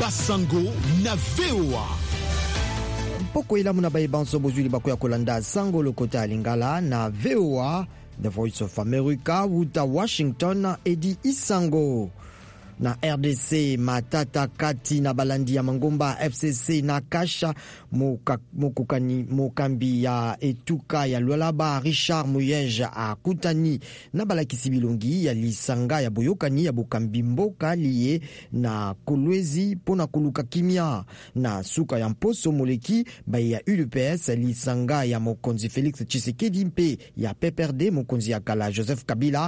Basango na VOA. Poko ila muna baibanso bozuli bako ya kolanda sango lokota alingala na VOA, The Voice of America, wuta Washington, Edi Isango. Na RDC Matata Kati na balandi ya Mangomba FCC na Kasha mokambi ya Etuka ya Lualaba Richard Muyeja akutani na balakisi bilongi ya lisanga ya boyokani ya bokambi mboka liye na Kolwezi pona kuluka kimia na suka ya mposo moleki baye ya UDPS lisanga ya mokonzi Felix Tshisekedi mpe ya PPRD mokonzi ya kala Joseph Kabila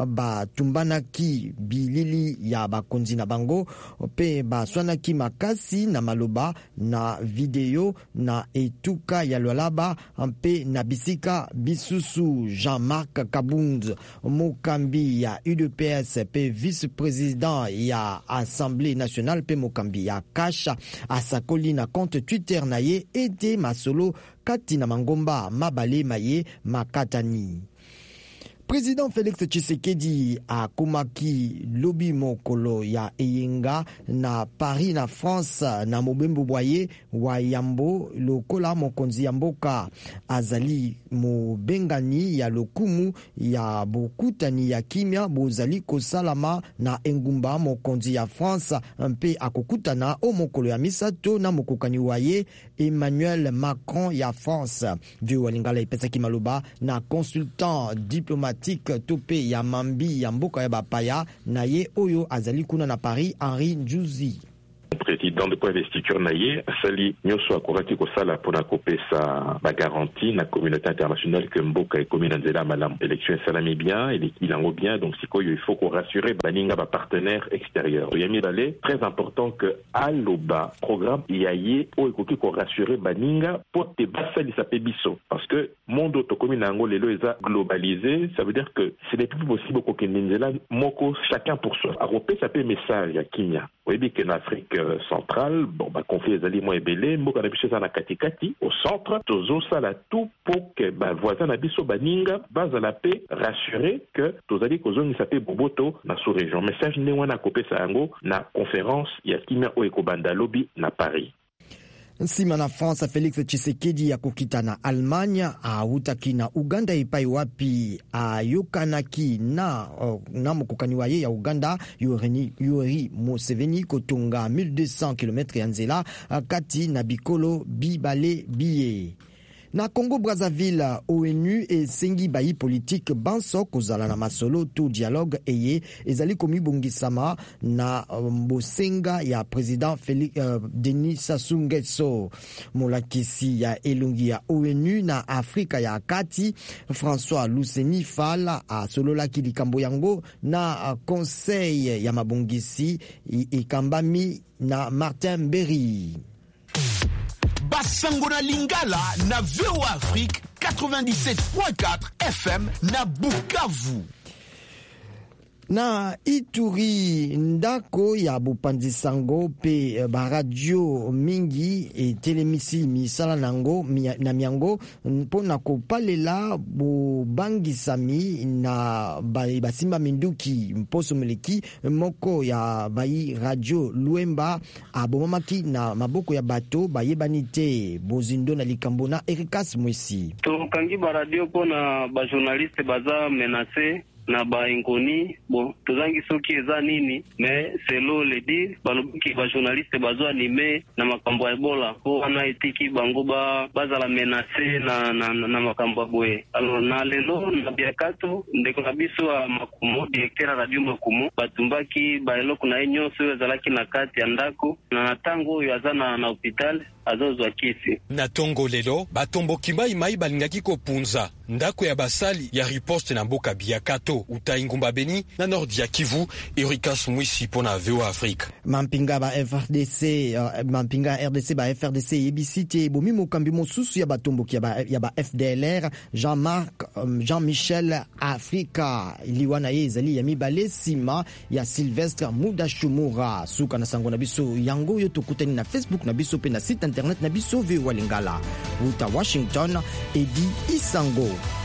batumbanaki bilili ya bakonzi na bango pe baswanaki makasi na maloba na video na Etuka ya Lualaba mpe na bisika bisusu. Jean-Marc Kabund mokambi ya UDPS pe vice-président ya Assemblée nationale pe mokambi ya Kasha asakoli na compte Twitter na ye ete masolo kati na Mangomba mabale maye makatani. Président Félix Tshisekedi a komaki lobi mokolo ya eyenga na Paris na France na mobembo boye wa yambo lokola mokonzi ya mboka azali mobengani ya lokumu ya bokutani ya kimia bozali kosalama na engumba mokonzi ya France mpe akokutana o mokolo ya misato na mokokani waye Emmanuel Macron ya France. Vyo walingala ipesaki maloba na consultant diplomatique tope ya mambi ya mboka ya bapaya na ye oyo azali kuna na Paris Henri Njouzi. Président de investiture naye asali nyoso akoraki kosala pona kopesa ba garantie na communauté internationale que mboka et commune nzela malam élection salami bien et l'équilango bien, donc sikoyo il faut qu'on rassurer baninga ba partenaires extérieurs. Yami balé très important que aloba programme yaye o ekoki ko rassurer baninga pour te basali sa pebiso parce que monde to commune ngo lelo eza globalisé, ça veut dire que ce n'est plus possible ko kenenzela moko chacun pour soi. A repé ça peut message ya Kenya. Oui, dit que en Afrique centrale, bon, bah, conflit les aliments et belé, mboka na biso na katikati, au centre, tozo sala tout pour que, bah, voisin na biso baninga, base à la paix, rassurer que, tozali kozongi sa paix boboto na sous-région. Message ne wana kopé sa yango, na conférence, ya kimia o ekobanda lobby na Paris. Nsima na France, Felix Tshisekedi ya kukita na Allemagne, utaki na Uganda ipai wapi yokanaki na mokokani waye ya Uganda Yoweri Museveni kotunga 1200 km ya nzela kati na bikolo bibale biye. Na Congo Brazzaville, ONU et sengi bayi politique banso kozala na masolo to dialogue eye ezali komi bongisama na bosenga ya président Denis Sassou Nguesso. Molakisi ya elongi ya ONU na Afrika ya Kati François Luseni Fall a sololaki likambo yango na conseil ya mabongisi ekambami na Martin Berry. Basango na Lingala na VOA Afrique 97.4 FM na Bukavu. Na Ituri ndako ya bupanzi sango pe baradio mingi telemisi misala nango na miango mpona kopalela bobangisami na basimba minduki mposo meleki moko ya bayi radio Luemba abomamaki na maboko ya bato bayebani te bozindo na likambo na Erikas Mwesi. Tokangi baradio pona ba journaliste baza menacé na ba ingoni bon tozangi soki eza nini mais selo le dire balobiki ba journaliste bazo anime na makambo ya Ebola ko wana etiki bango bazala menacer na makambo boye. Alors na lelo na biakato ndeko na biso a makumo directeur radio makumo batumbaki ba eloko na nyonso ezalaki na kati ya ndako na tango oyo azana na hospital azozwa kisi na tongo lelo batombo kimbai mai balingaki kopunza ndako ya basali ya riposte na mboka biakato utaingumba Beni na nord ya Kivu. Erikas Mwisi pona VOA Afrique. Mampinga ba RDC ba FRDC yebisite bomi mokambi mosusu ya batombo ya ba FDLR Jean-Michel Afrika liwana ye ezali ya mibale sima ya Sylvestre Mudashumura suka na sango na biso yango yo tokutani na Facebook na biso pe na site internet na biso VOA Lingala. Uta Washington, Edi Isango.